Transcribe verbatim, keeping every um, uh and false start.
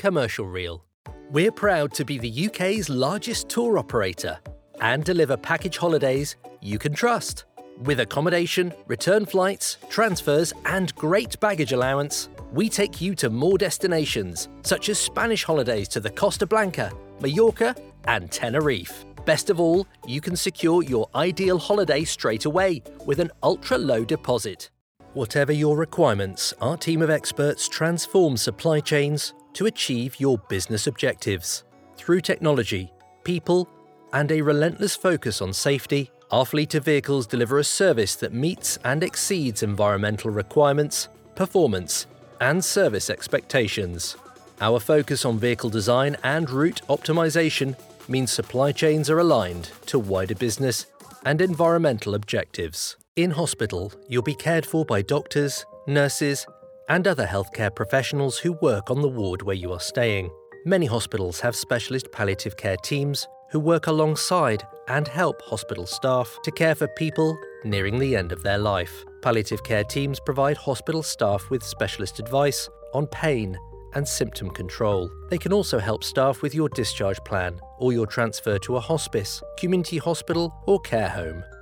commercial reel. We're proud to be the U K's largest tour operator and deliver package holidays you can trust. With accommodation, return flights, transfers, and great baggage allowance, we take you to more destinations, such as Spanish holidays to the Costa Blanca, Mallorca, and Tenerife. Best of all, you can secure your ideal holiday straight away with an ultra-low deposit. Whatever your requirements, our team of experts transform supply chains to achieve your business objectives. Through technology, people, and a relentless focus on safety, our fleet of vehicles deliver a service that meets and exceeds environmental requirements, performance, and service expectations. Our focus on vehicle design and route optimization means supply chains are aligned to wider business and environmental objectives. In hospital, you'll be cared for by doctors, nurses, and other healthcare professionals who work on the ward where you are staying. Many hospitals have specialist palliative care teams who work alongside and help hospital staff to care for people nearing the end of their life. Palliative care teams provide hospital staff with specialist advice on pain and symptom control. They can also help staff with your discharge plan or your transfer to a hospice, community hospital, or care home.